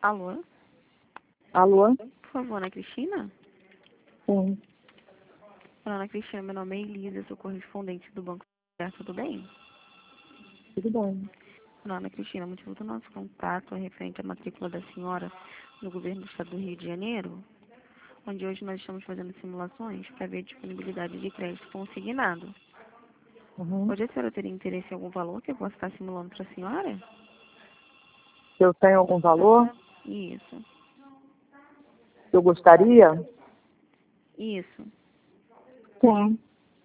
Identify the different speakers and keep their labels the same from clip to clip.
Speaker 1: Alô?
Speaker 2: Alô?
Speaker 1: Por favor, Ana Cristina?
Speaker 2: Sim,
Speaker 1: Ana Cristina, meu nome é Elisa, sou correspondente do Banco Popular, tudo bem?
Speaker 2: tudo bem.
Speaker 1: Ana Cristina, o motivo do nosso contato é referente à matrícula da senhora no governo do estado do Rio de Janeiro, onde hoje nós estamos fazendo simulações para ver a disponibilidade de crédito consignado.
Speaker 2: Uhum.
Speaker 1: Hoje a senhora teria interesse em algum valor que eu possa estar simulando para a senhora?
Speaker 2: Se eu tenho algum valor,
Speaker 1: Isso,
Speaker 2: eu gostaria?
Speaker 1: isso.
Speaker 2: Sim.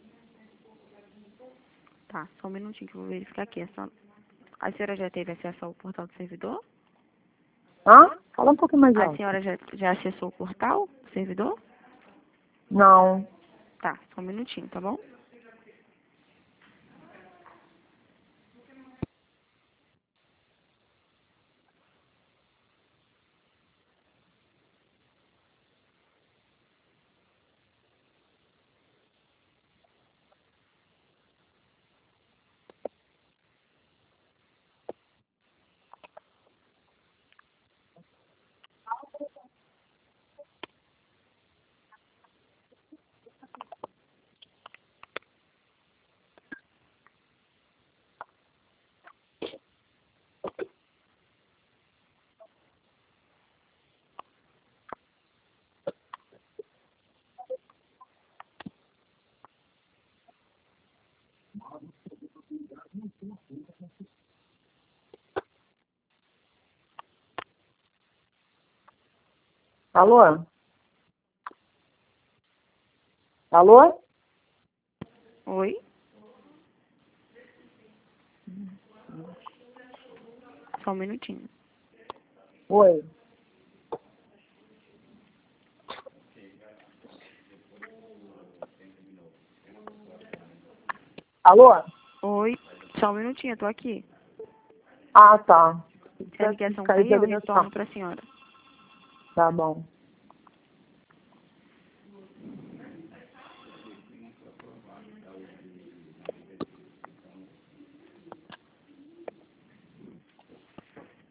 Speaker 1: Tá, só um minutinho que eu vou verificar aqui. A senhora já teve acesso ao portal do servidor?
Speaker 2: Hã? Fala um pouquinho mais
Speaker 1: A
Speaker 2: alto.
Speaker 1: senhora já acessou o portal do servidor?
Speaker 2: Não.
Speaker 1: Tá, só um minutinho, tá bom?
Speaker 2: Alô? Alô?
Speaker 1: Oi? Só um minutinho.
Speaker 2: Oi. Alô?
Speaker 1: Oi? Só um minutinho, eu tô aqui.
Speaker 2: Ah, tá.
Speaker 1: Se a ligação
Speaker 2: Caiu
Speaker 1: cair,
Speaker 2: da
Speaker 1: eu retorno
Speaker 2: ligação.
Speaker 1: pra senhora.
Speaker 2: Tá bom.